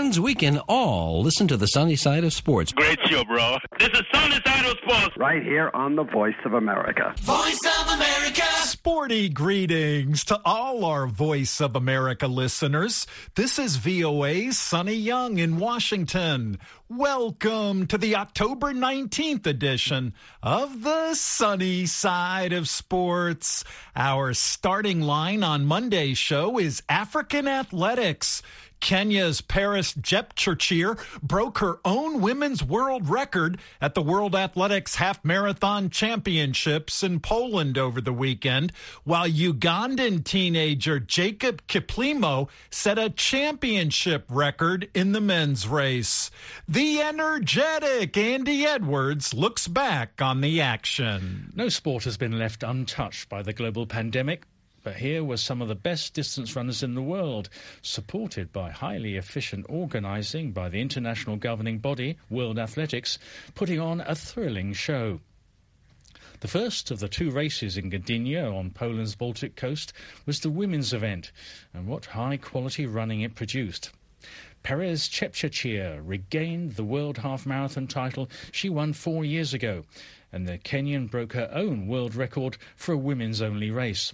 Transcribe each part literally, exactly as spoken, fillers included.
men's weekend, all listen to the Sunny Side of Sports. Great show, bro. This is Sunny Side of Sports. Right here on the Voice of America. Voice of America. Sporty greetings to all our Voice of America listeners. This is V O A's Sonny Young in Washington. Welcome to the October nineteenth edition of the Sunny Side of Sports. Our starting line on Monday's show is African athletics. Kenya's Paris Jepchirchir broke her own women's world record at the World Athletics Half Marathon Championships in Poland over the weekend, while Ugandan teenager Jacob Kiplimo set a championship record in the men's race. The energetic Andy Edwards looks back on the action. No sport has been left untouched by the global pandemic. But here were some of the best distance runners in the world, supported by highly efficient organising by the international governing body, World Athletics, putting on a thrilling show. The first of the two races in Gdynia on Poland's Baltic coast was the women's event, and what high-quality running it produced. Perez Jepchirchir regained the world half-marathon title she won four years ago, and the Kenyan broke her own world record for a women's-only race.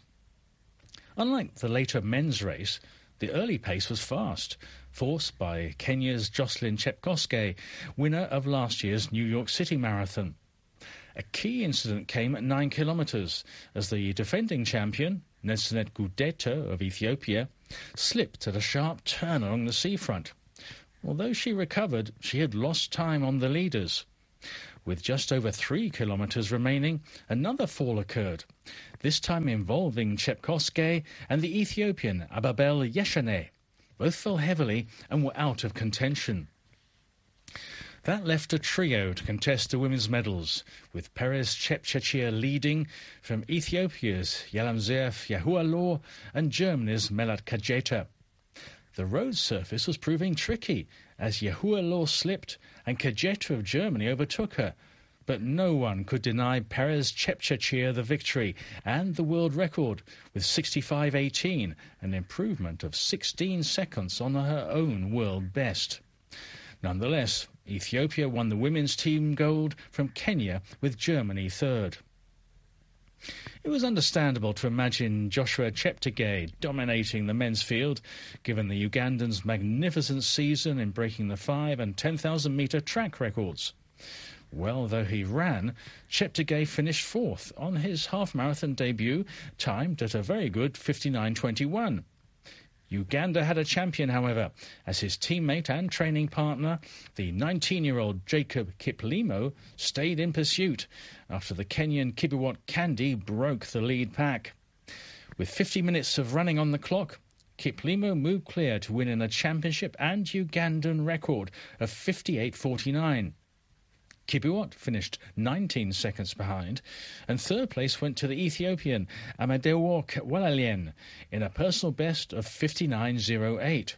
Unlike the later men's race, the early pace was fast, forced by Kenya's Jocelyn Chepkoskei, winner of last year's New York City Marathon. A key incident came at nine kilometres, as the defending champion, Nesnet Gudeta of Ethiopia, slipped at a sharp turn along the seafront. Although she recovered, she had lost time on the leaders. With just over three kilometres remaining, another fall occurred, this time involving Chepkoskei and the Ethiopian Ababel Yeshane. Both fell heavily and were out of contention. That left a trio to contest the women's medals, with Perez Jepchirchir leading from Ethiopia's Yalamzef Yahualo and Germany's Melat Kajeta. The road surface was proving tricky, as Yahualo slipped and Kajeta of Germany overtook her. But no one could deny Perez Jepchirchir the victory and the world record with sixty-five eighteen, an improvement of sixteen seconds on her own world best. Nonetheless, Ethiopia won the women's team gold from Kenya, with Germany third. It was understandable to imagine Joshua Cheptegei dominating the men's field, given the Ugandan's magnificent season in breaking the five and ten thousand metre track records. Well, though he ran, Cheptegei finished fourth on his half-marathon debut, timed at a very good fifty-nine twenty-one. Uganda had a champion, however, as his teammate and training partner, the nineteen-year-old Jacob Kiplimo, stayed in pursuit after the Kenyan Kibiwott Kandi broke the lead pack. With fifty minutes of running on the clock, Kiplimo moved clear to win in a championship and Ugandan record of fifty-eight forty-nine. Kibiwott finished nineteen seconds behind, and third place went to the Ethiopian Amadewo Walalien in a personal best of fifty-nine oh eight.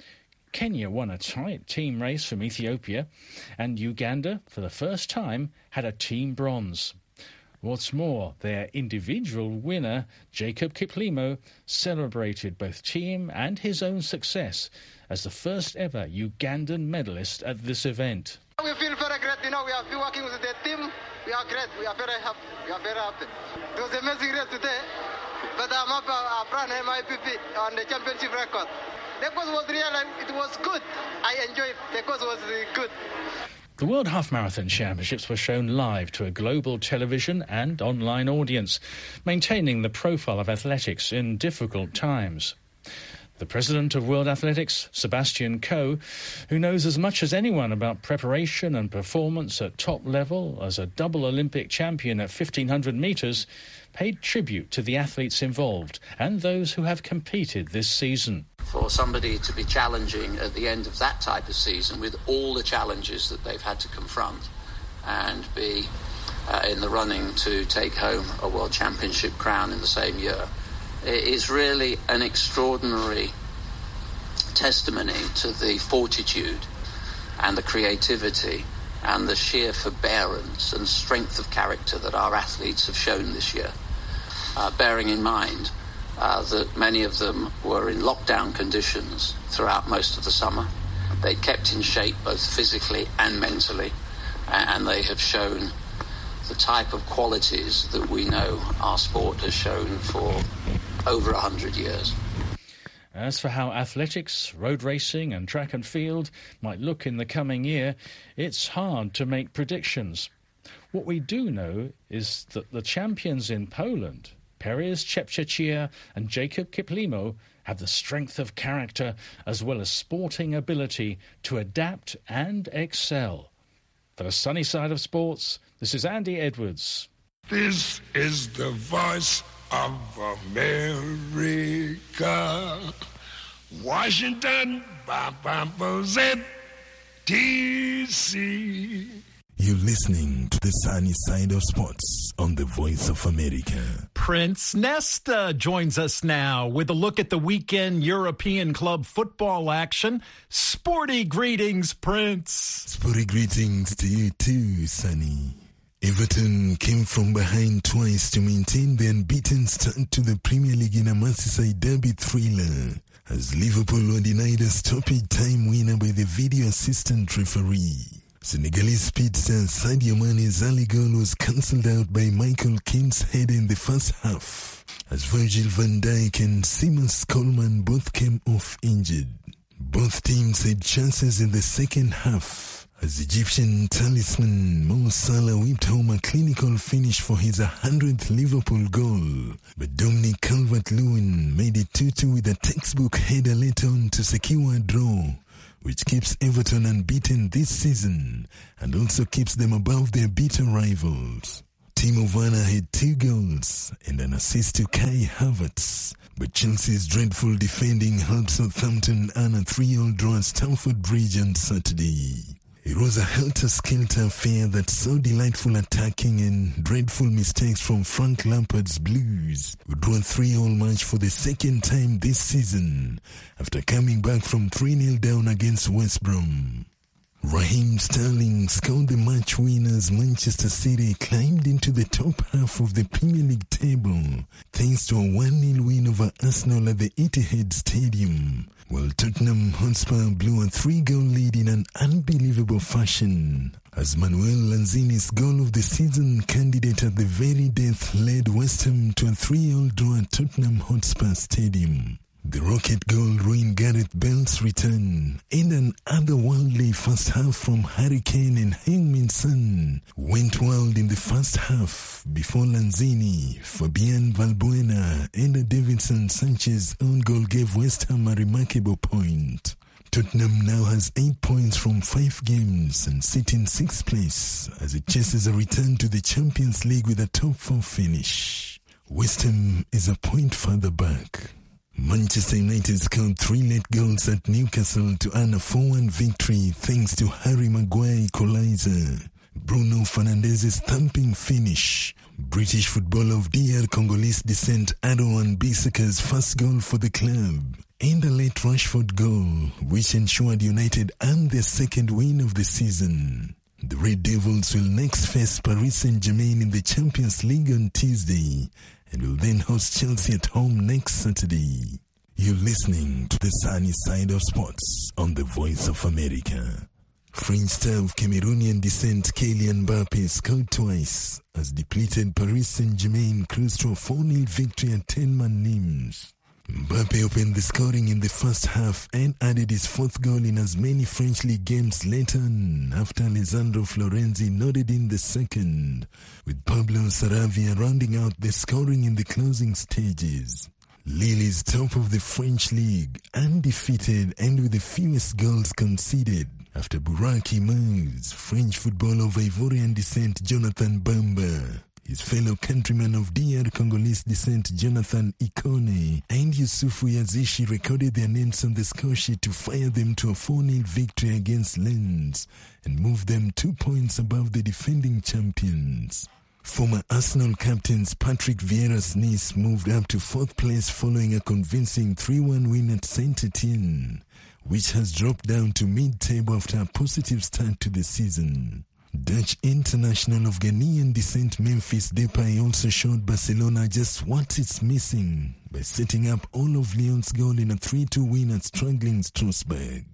Kenya won a tight team race from Ethiopia, and Uganda, for the first time, had a team bronze. What's more, their individual winner, Jacob Kiplimo, celebrated both team and his own success as the first ever Ugandan medalist at this event. We feel very great, you know, we have been working with the team. We are great, we are very happy, we are very happy. It was an amazing race today, but I'm up uh, from M I P P on the championship record. The course was real and it was good. I enjoyed it, the course was good. The World Half Marathon Championships were shown live to a global television and online audience, maintaining the profile of athletics in difficult times. The president of World Athletics, Sebastian Coe, who knows as much as anyone about preparation and performance at top level as a double Olympic champion at fifteen hundred metres, paid tribute to the athletes involved and those who have competed this season. For somebody to be challenging at the end of that type of season with all the challenges that they've had to confront and be uh, in the running to take home a World Championship crown in the same year is really an extraordinary testimony to the fortitude and the creativity and the sheer forbearance and strength of character that our athletes have shown this year, uh, bearing in mind uh, that many of them were in lockdown conditions throughout most of the summer, they kept in shape both physically and mentally, and they have shown the type of qualities that we know our sport has shown for over a hundred years. As for how athletics, road racing and track and field might look in the coming year, it's hard to make predictions. What we do know is that the champions in Poland, Perez Chepchirchir and Jakub Kiplimo, have the strength of character as well as sporting ability to adapt and excel. For the sunny side of sports, this is Andy Edwards. This is the voice of America. Washington, D C You're listening to the sunny side of sports on the Voice of America. Prince Nesta joins us now with a look at the weekend European club football action. Sporty greetings, Prince. Sporty greetings to you too, Sonny. Everton came from behind twice to maintain the unbeaten start to the Premier League in a Merseyside derby thriller, as Liverpool were denied a stoppage time winner by the video assistant referee. Senegalese speedster Sadio Mane's early goal was cancelled out by Michael Keane's header in the first half, as Virgil van Dijk and Seamus Coleman both came off injured. Both teams had chances in the second half, as Egyptian talisman Mo Salah whipped home a clinical finish for his one hundredth Liverpool goal, but Dominic Calvert-Lewin made it two two with a textbook header later on to secure a draw, which keeps Everton unbeaten this season and also keeps them above their bitter rivals. Timo Werner had two goals and an assist to Kai Havertz, but Chelsea's dreadful defending helped Southampton earn a three-all draw at Stamford Bridge on Saturday. It was a helter-skelter affair that saw delightful attacking and dreadful mistakes from Frank Lampard's Blues, who drew a three-all match for the second time this season after coming back from three nil down against West Brom. Raheem Sterling scored the match winner as Manchester City climbed into the top half of the Premier League table thanks to a one nil win over Arsenal at the Etihad Stadium, while Tottenham Hotspur blew a three-goal lead in an unbelievable fashion, as Manuel Lanzini's goal of the season candidate at the very death led West Ham to a three-all draw at Tottenham Hotspur Stadium. The rocket goal ruined Gareth Bale's return, and an otherworldly first half from Harry Kane and Heung-min Son went wild in the first half before Lanzini, Fabian Valbuena and Davinson Sanchez own goal gave West Ham a remarkable point. Tottenham now has eight points from five games and sit in sixth place as it chases a return to the Champions League with a top four finish. West Ham is a point further back. Manchester United scored three late goals at Newcastle to earn a four one victory thanks to Harry Maguire equalizer, Bruno Fernandez's thumping finish, British footballer of D R Congolese descent Aaron Wan-Bissaka's first goal for the club, and a late Rashford goal, which ensured United earned their second win of the season. The Red Devils will next face Paris Saint-Germain in the Champions League on Tuesday, and will then host Chelsea at home next Saturday. You're listening to the sunny side of sports on the Voice of America. French star of Cameroonian descent Kylian Mbappe scored twice as depleted Paris Saint-Germain cruised to a four nil victory at ten-man Nimes. Mbappe opened the scoring in the first half and added his fourth goal in as many French League games later on after Alessandro Florenzi nodded in the second, with Pablo Sarabia rounding out the scoring in the closing stages. Lille is top of the French League, undefeated and with the fewest goals conceded, after Burak Yilmaz, French footballer of Ivorian descent Jonathan Bamba, his fellow countrymen of D R Congolese descent Jonathan Ikone and Yusufu Yazishi recorded their names on the score sheet to fire them to a four nil victory against Lens and move them two points above the defending champions. Former Arsenal captains Patrick Vieira's Nice moved up to fourth place following a convincing three one win at Saint-Etienne, which has dropped down to mid-table after a positive start to the season. Dutch international of Ghanaian descent Memphis Depay also showed Barcelona just what it's missing by setting up all of Lyon's goal in a three two win at struggling Strasbourg.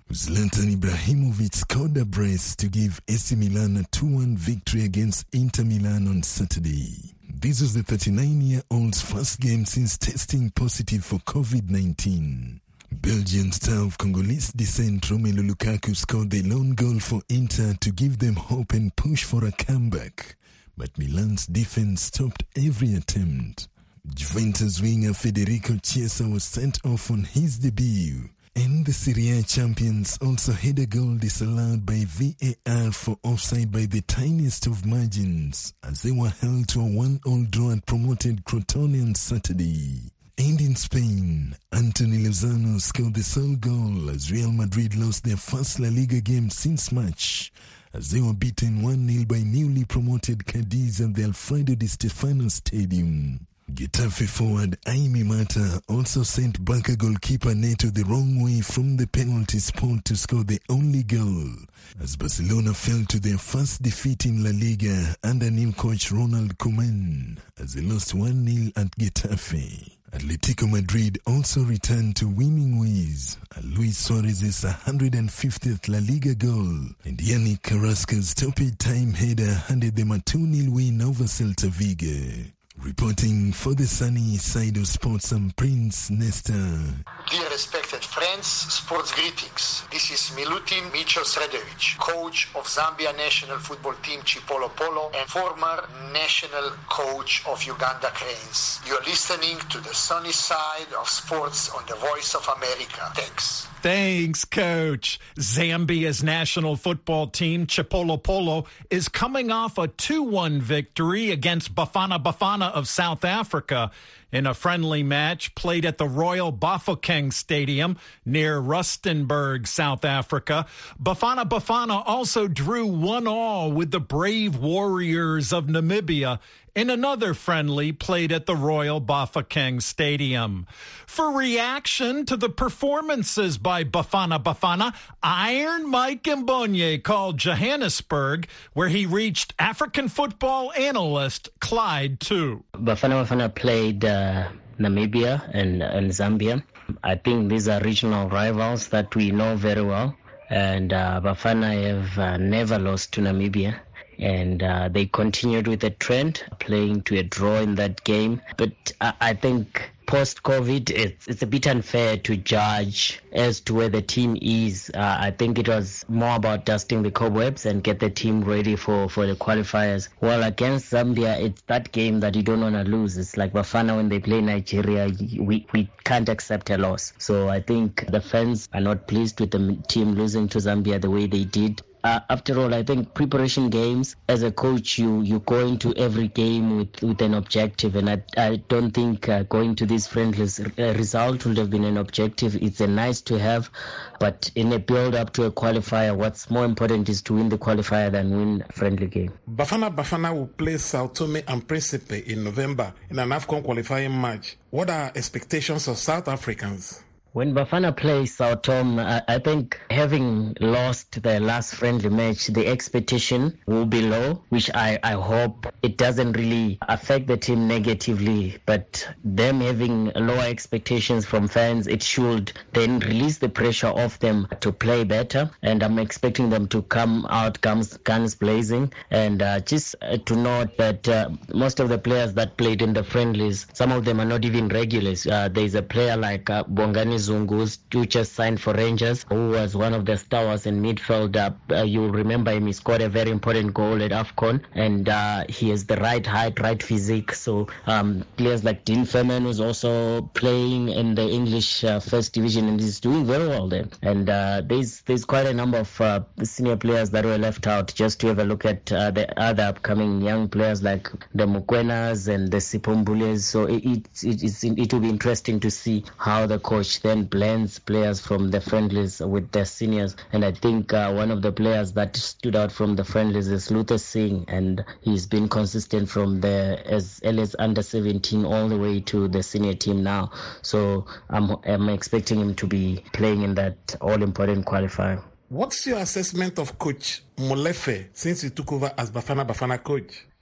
Zlatan Ibrahimovic scored a brace to give A C Milan a two one victory against Inter Milan on Saturday. This was the thirty-nine-year-old's first game since testing positive for covid nineteen. Belgian star of Congolese descent Romelu Lukaku scored the lone goal for Inter to give them hope and push for a comeback. But Milan's defense stopped every attempt. Juventus winger Federico Chiesa was sent off on his debut. And the Serie A champions also had a goal disallowed by V A R for offside by the tiniest of margins as they were held to a one-all draw at promoted Crotone on Saturday. And in Spain, Anthony Lozano scored the sole goal as Real Madrid lost their first La Liga game since March as they were beaten one nil by newly promoted Cadiz at the Alfredo Di Stefano Stadium. Getafe forward Aimé Mata also sent Barca goalkeeper Neto the wrong way from the penalty spot to score the only goal, as Barcelona fell to their first defeat in La Liga under new coach Ronald Koeman as they lost one nil at Getafe. Atletico Madrid also returned to winning ways. Luis Suarez's one hundred fiftieth La Liga goal and Yannick Carrasco's stoppage time header handed them a two nil win over Celta Vigo. Reporting for the sunny side of sports, I'm Prince Nesta. Dear respected friends, sports greetings. This is Milutin Micho Sredovic, coach of Zambia national football team Chipolo Polo and former national coach of Uganda Cranes. You're listening to the sunny side of sports on the Voice of America. Thanks. Thanks, Coach. Zambia's national football team, Chipolo Polo, is coming off a two one victory against Bafana Bafana of South Africa in a friendly match played at the Royal Bafokeng Stadium near Rustenburg, South Africa. Bafana Bafana also drew one all with the Brave Warriors of Namibia in another friendly played at the Royal Bafokeng Stadium. For reaction to the performances by Bafana Bafana, Iron Mike Mbonye called Johannesburg, where he reached African football analyst Clyde too. Bafana Bafana played uh, Namibia and, and Zambia. I think these are regional rivals that we know very well. And uh, Bafana have uh, never lost to Namibia. And uh, they continued with the trend, playing to a draw in that game. But I, I think post-COVID, it's, it's a bit unfair to judge as to where the team is. Uh, I think it was more about dusting the cobwebs and get the team ready for, for the qualifiers. Well, against Zambia, it's that game that you don't want to lose. It's like Bafana when they play Nigeria, we, we can't accept a loss. So I think the fans are not pleased with the team losing to Zambia the way they did. Uh, after all, I think preparation games, as a coach, you, you go into every game with, with an objective. And I, I don't think uh, going to this friendlies uh, result would have been an objective. It's a nice to have. But in a build-up to a qualifier, what's more important is to win the qualifier than win a friendly game. Bafana Bafana will play Sao Tome and Principe in November in an AFCON qualifying match. What are expectations of South Africans? When Bafana plays Sao Tome, I, I think having lost their last friendly match, the expectation will be low, which I, I hope it doesn't really affect the team negatively. But them having lower expectations from fans, it should then release the pressure off them to play better. And I'm expecting them to come out guns, guns blazing. And uh, just uh, to note that uh, most of the players that played in the friendlies, some of them are not even regulars. Uh, there's a player like uh, Bongani Zungu, who just signed for Rangers, who was one of the stars in midfield. Uh, you remember him, he scored a very important goal at AFCON, and uh, he has the right height, right physique. So um, players like Dean Furman, who's also playing in the English uh, First Division, and he's doing very well there. And uh, there's there's quite a number of uh, senior players that were left out. Just to have a look at uh, the other upcoming young players like the Mukwenas and the Sipumbules. So it, it, it, it's, it will be interesting to see how the coach then blends players from the friendlies with the seniors. And I think uh, one of the players that stood out from the friendlies is Luther Singh, and he's been consistent from the as early as under seventeen all the way to the senior team now. So I'm, I'm expecting him to be playing in that all-important qualifier. What's your assessment of Coach Molefe since he took over as Bafana Bafana coach?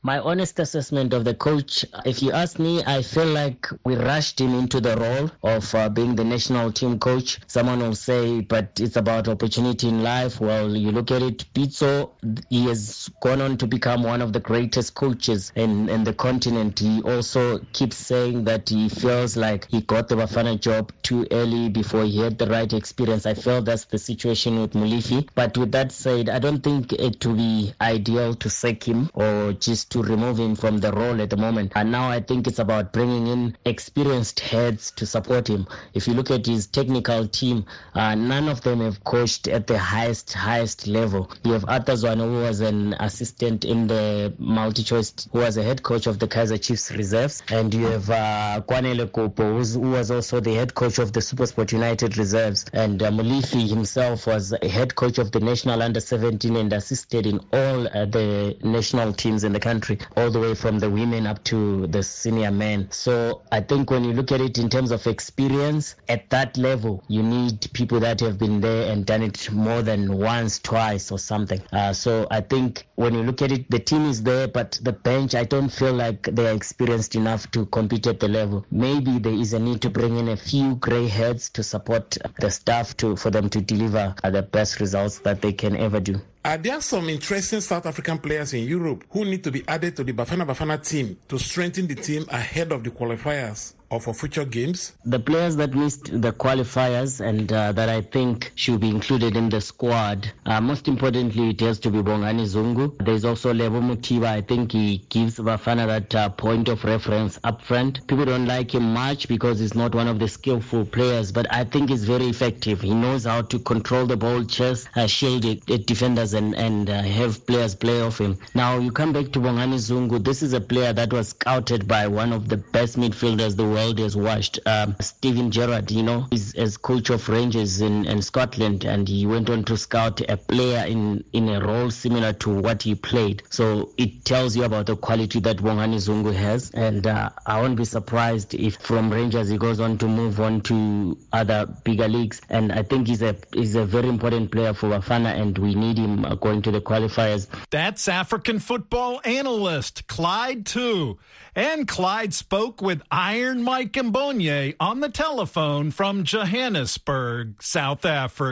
My honest assessment of the coach, if you ask me, I feel like we rushed him into the role of uh, being the national team coach. Someone will say, but it's about opportunity in life. Well, you look at it, Pitso, he has gone on to become one of the greatest coaches in, in the continent. He also keeps saying that he feels like he got the Bafana job too early before he had the right experience. I feel that's the situation with Molefi. But with that said, I don't think it would be ideal to sack him or just to remove him from the role at the moment. And now I think it's about bringing in experienced heads to support him. If you look at his technical team, uh, none of them have coached at the highest, highest level. You have Atazwan, who was an assistant in the multi-choice, who was a head coach of the Kaizer Chiefs reserves. And you have uh, Kwanele Kopo, who was also the head coach of the SuperSport United reserves. And uh, Molefi himself was a head coach of the national under seventeen and assisted in all uh, the national teams in the country, all the way from the women up to the senior men. So I think when you look at it in terms of experience, at that level, you need people that have been there and done it more than once, twice or something. Uh, so I think when you look at it, the team is there, but the bench, I don't feel like they are experienced enough to compete at the level. Maybe there is a need to bring in a few grey heads to support the staff to for them to deliver the best results that they can ever do. Are there some interesting South African players in Europe who need to be added to the Bafana Bafana team to strengthen the team ahead of the qualifiers or for future games? The players that missed the qualifiers and uh, that I think should be included in the squad, uh, most importantly, it has to be Bongani Zungu. There's also Lebo Mutiba. I think he gives Bafana that uh, point of reference up front. People don't like him much because he's not one of the skillful players, but I think he's very effective. He knows how to control the ball, chase, uh, shield it, it defenders and, and uh, have players play off him. Now, you come back to Bongani Zungu. This is a player that was scouted by one of the best midfielders the world has watched, um, Steven Gerrard. You know, he's as coach of Rangers in, in Scotland, and he went on to scout a player in, in a role similar to what he played. So it tells you about the quality that Bongani Zungu has, and uh, I won't be surprised if from Rangers he goes on to move on to other bigger leagues. And I think he's a he's a very important player for Bafana, and we need him uh, going to the qualifiers. That's African football analyst Clyde too. And Clyde spoke with Iron Mike Mbonye on the telephone from Johannesburg, South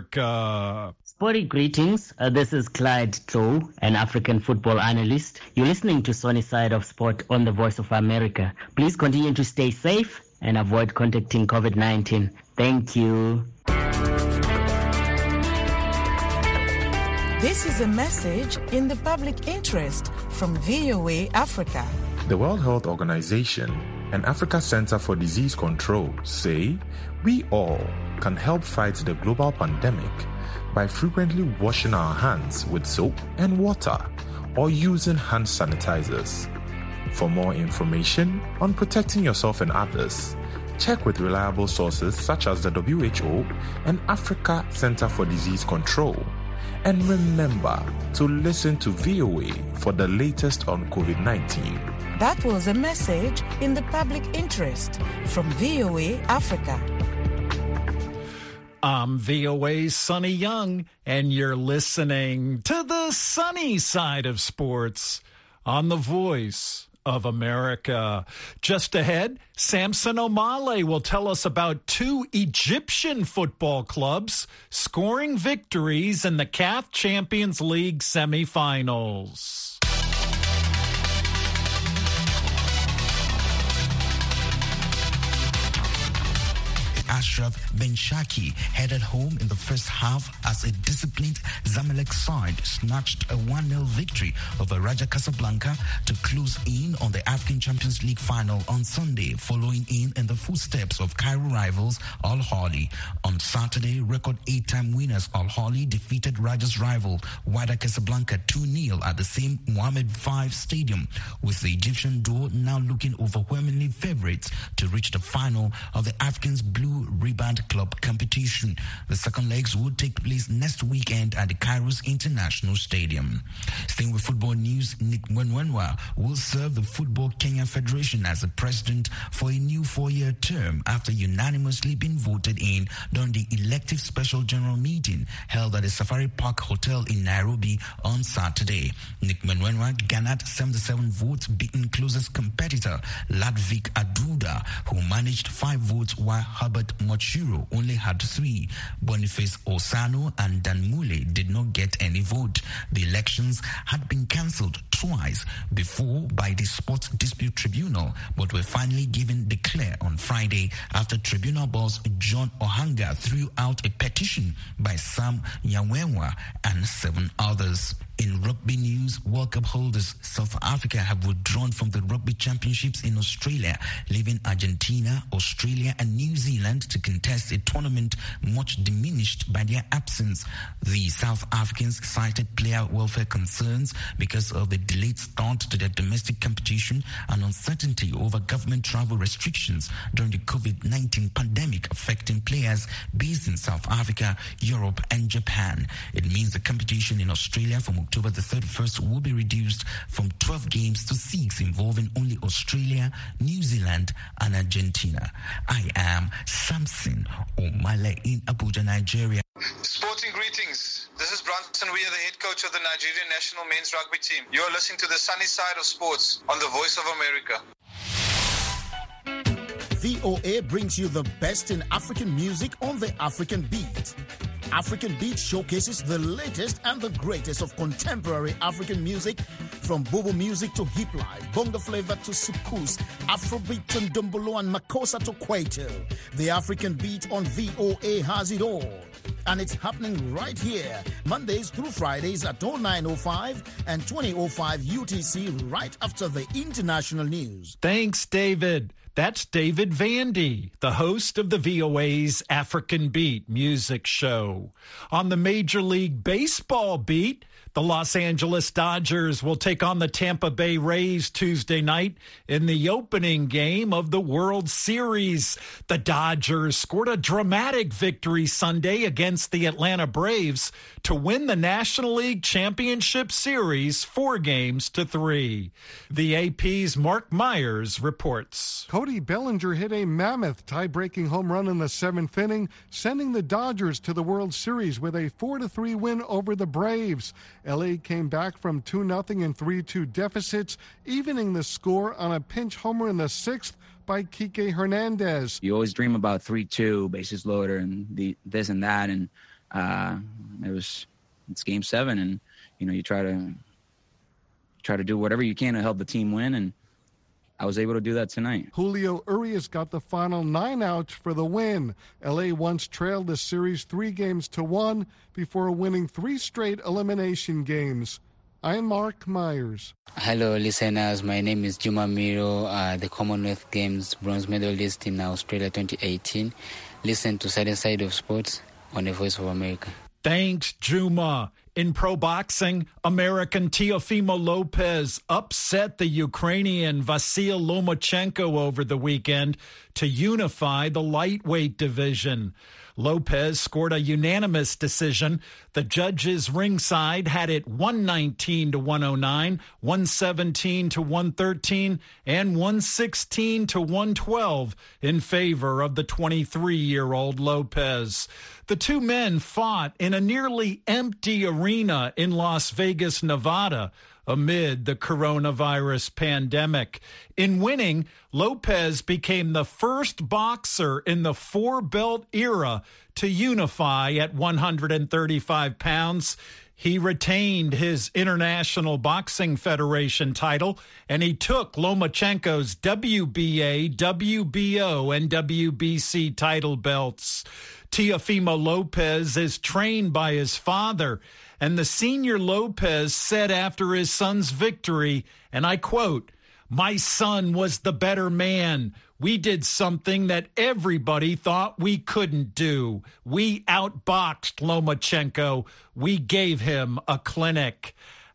Africa. Sporty greetings. Uh, this is Clyde Tau, an African football analyst. You're listening to Sunny Side of Sport on the Voice of America. Please continue to stay safe and avoid contacting COVID nineteen. Thank you. This is a message in the public interest from V O A Africa. The World Health Organization and Africa Center for Disease Control say we all can help fight the global pandemic by frequently washing our hands with soap and water or using hand sanitizers. For more information on protecting yourself and others, check with reliable sources such as the W H O and Africa Center for Disease Control. And remember to listen to V O A for the latest on COVID nineteen. That was a message in the public interest from V O A Africa. I'm V O A's Sonny Young, and you're listening to the sunny side of sports on the Voice of America. Just ahead, Samson Omale will tell us about two Egyptian football clubs scoring victories in the C A F Champions League semifinals. Ashraf Ben Shaki headed home in the first half as a disciplined Zamalek side snatched a one nil victory over Raja Casablanca to close in on the African Champions League final on Sunday, following in in the footsteps of Cairo rivals Al Ahly. On Saturday, record eight-time winners Al Ahly defeated Raja's rival Wydad Casablanca two nil at the same Mohammed five stadium, with the Egyptian duo now looking overwhelmingly favorites to reach the final of the Africans Blue Rebound Club competition. The second legs will take place next weekend at the Kairos International Stadium. Staying with football news, Nick Mwenwenwa will serve the Football Kenya Federation as the president for a new four-year term after unanimously being voted in during the elective special general meeting held at the Safari Park Hotel in Nairobi on Saturday. Nick Mwenwenwa garnered seventy-seven votes, beating closest competitor Ladvik Aduda, who managed five votes while Herbert Mochiro only had three. Boniface Osano and Dan Mule did not get any vote. The elections had been cancelled twice before by the Sports Dispute Tribunal, but were finally given the clear on Friday after tribunal boss John Ohanga threw out a petition by Sam Nyawenwa and seven others. In rugby news, World Cup holders South Africa have withdrawn from the Rugby Championships in Australia, leaving Argentina, Australia and New Zealand to contest a tournament much diminished by their absence. The South Africans cited player welfare concerns because of the delayed start to their domestic competition and uncertainty over government travel restrictions during the COVID nineteen pandemic affecting players based in South Africa, Europe and Japan. It means the competition in Australia from October the thirty-first will be reduced from twelve games to six, involving only Australia, New Zealand and Argentina. I am Samson Omale in Abuja, Nigeria. Sporting greetings. This is Bronson Weir, the head coach of the Nigerian national men's rugby team. You are listening to the sunny side of sports on the Voice of America. V O A brings you the best in African music on the African Beat. African Beat showcases the latest and the greatest of contemporary African music, from Bobo music to hip life, bongo flavor to soukous, Afrobeat to Ndombolo and Makossa to Kwaito. The African Beat on V O A has it all. And it's happening right here, Mondays through Fridays at oh nine oh five and twenty oh five U T C, right after the international news. Thanks, David. That's David Vandy, the host of the V O A's African Beat music show. On the Major League Baseball beat, the Los Angeles Dodgers will take on the Tampa Bay Rays Tuesday night in the opening game of the World Series. The Dodgers scored a dramatic victory Sunday against the Atlanta Braves to win the National League Championship Series four games to three. The A P's Mark Myers reports. Cody Bellinger hit a mammoth tie-breaking home run in the seventh inning, sending the Dodgers to the World Series with a four to three win over the Braves. L A came back from two nothing and three two deficits, evening the score on a pinch homer in the sixth by Kike Hernandez. You always dream about three two, bases loaded, and the, this and that, and uh, it was it's game seven, and you know you try to try to do whatever you can to help the team win, and I was able to do that tonight. Julio Urias got the final nine outs for the win. L A once trailed the series three games to one before winning three straight elimination games. I'm Mark Myers. Hello, listeners. My name is Juma Miro, uh, the Commonwealth Games bronze medalist in Australia twenty eighteen. Listen to Side and Side of Sports on the Voice of America. Thanks, Juma. In pro boxing, American Teofimo Lopez upset the Ukrainian Vasyl Lomachenko over the weekend to unify the lightweight division. Lopez scored a unanimous decision. The judges ringside had it one nineteen to one oh nine, one seventeen to one thirteen, and one sixteen to one twelve in favor of the twenty-three-year-old Lopez. The two men fought in a nearly empty arena in Las Vegas, Nevada, amid the coronavirus pandemic. In winning, Lopez became the first boxer in the four-belt era to unify at one hundred thirty-five pounds. He retained his International Boxing Federation title, and he took Lomachenko's W B A, W B O, and W B C title belts. Teofimo Lopez is trained by his father, and the senior Lopez said after his son's victory, and I quote, "My son was the better man. We did something that everybody thought we couldn't do. We outboxed Lomachenko. We gave him a clinic."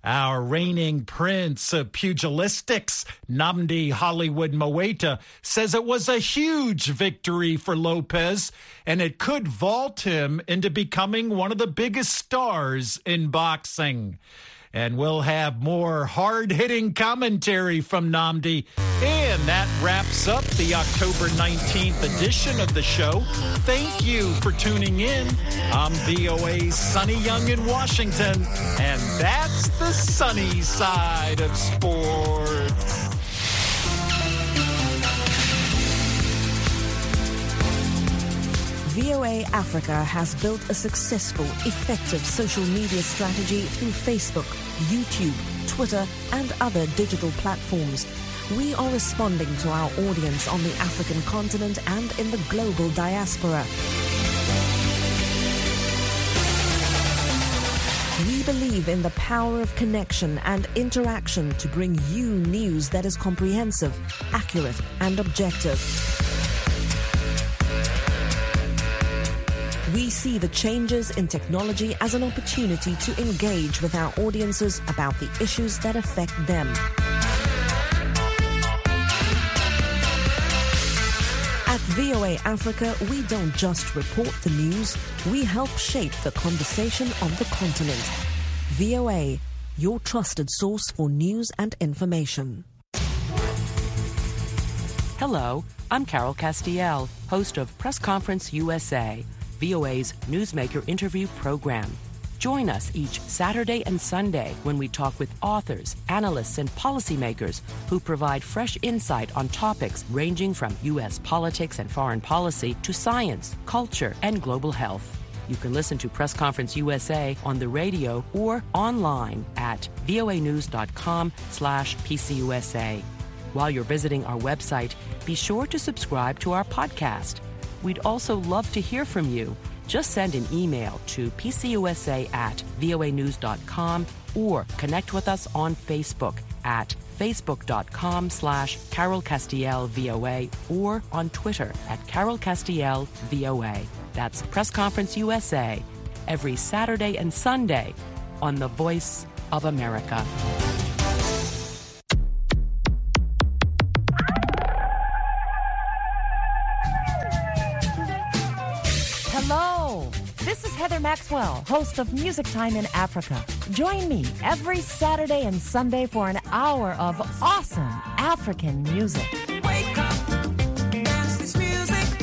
Our reigning prince of pugilistics, Nnamdi Hollywood Moeta, says it was a huge victory for Lopez, and it could vault him into becoming one of the biggest stars in boxing. And we'll have more hard-hitting commentary from Nnamdi. And that wraps up the October nineteenth edition of the show. Thank you for tuning in. I'm V O A's Sonny Young in Washington, and that's the sunny side of sports. V O A Africa has built a successful, effective social media strategy through Facebook, YouTube, Twitter, and other digital platforms. We are responding to our audience on the African continent and in the global diaspora. We believe in the power of connection and interaction to bring you news that is comprehensive, accurate, and objective. We see the changes in technology as an opportunity to engage with our audiences about the issues that affect them. At V O A Africa, we don't just report the news, we help shape the conversation on the continent. V O A, your trusted source for news and information. Hello, I'm Carol Castiel, host of Press Conference U S A, V O A's Newsmaker interview program. Join us each Saturday and Sunday when we talk with authors, analysts, and policymakers who provide fresh insight on topics ranging from U S politics and foreign policy to science, culture, and global health. You can listen to Press Conference U S A on the radio or online at voanews.com slash PCUSA. While you're visiting our website, be sure to subscribe to our podcast. We'd also love to hear from you. Just send an email to pcusa at voanews.com or connect with us on Facebook at facebook.com slash Carol Castiel VOA or on Twitter at Carol Castiel VOA. That's Press Conference U S A every Saturday and Sunday on The Voice of America. Hello, this is Heather Maxwell, host of Music Time in Africa. Join me every Saturday and Sunday for an hour of awesome African music. Wake up, dance this music.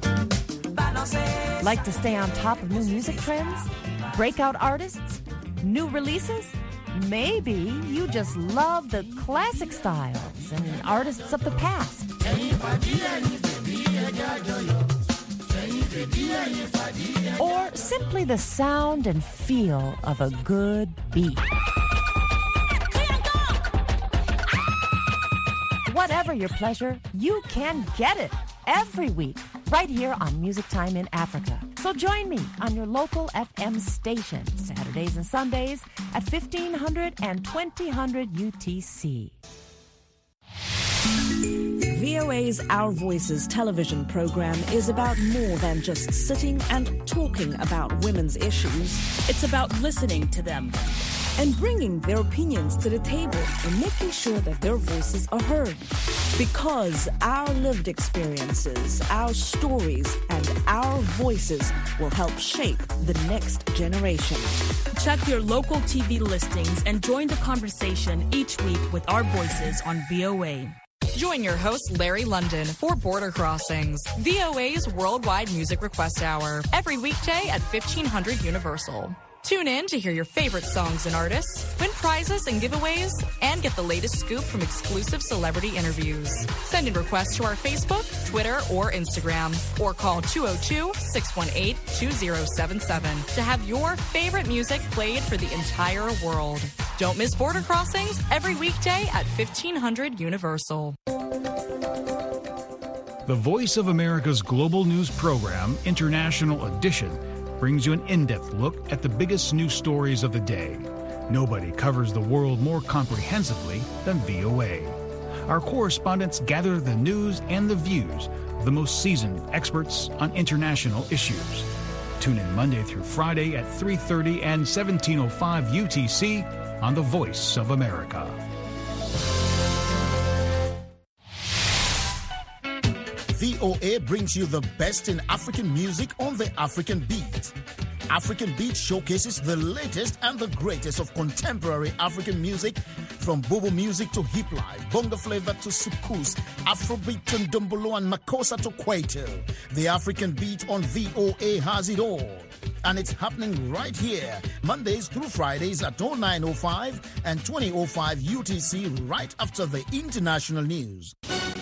Like to stay on top of new music trends? Breakout artists? New releases? Maybe you just love the classic styles and artists of the past. Or simply the sound and feel of a good beat. Whatever your pleasure, you can get it every week right here on Music Time in Africa. So join me on your local F M station Saturdays and Sundays at fifteen hundred and twenty hundred U T C. V O A's Our Voices television program is about more than just sitting and talking about women's issues. It's about listening to them and bringing their opinions to the table and making sure that their voices are heard. Because our lived experiences, our stories, and our voices will help shape the next generation. Check your local T V listings and join the conversation each week with our voices on V O A. Join your host, Larry London, for Border Crossings, V O A's Worldwide Music Request Hour, every weekday at fifteen hundred Universal. Tune in to hear your favorite songs and artists, win prizes and giveaways, and get the latest scoop from exclusive celebrity interviews. Send in requests to our Facebook, Twitter, or Instagram, or call two oh two, six one eight, two oh seven seven to have your favorite music played for the entire world. Don't miss Border Crossings every weekday at fifteen hundred Universal. The Voice of America's global news program, International Edition, brings you an in-depth look at the biggest news stories of the day. Nobody covers the world more comprehensively than V O A. Our correspondents gather the news and the views of the most seasoned experts on international issues. Tune in Monday through Friday at three thirty and seventeen oh five U T C on the Voice of America. V O A brings you the best in African music on the African Beat. African Beat showcases the latest and the greatest of contemporary African music, from Bobo music to hip life, bongo flavor to soukous, Afrobeat to Ndombolo and Makossa to Kwaito. The African Beat on V O A has it all. And it's happening right here, Mondays through Fridays at oh nine oh five and twenty oh five U T C, right after the international news.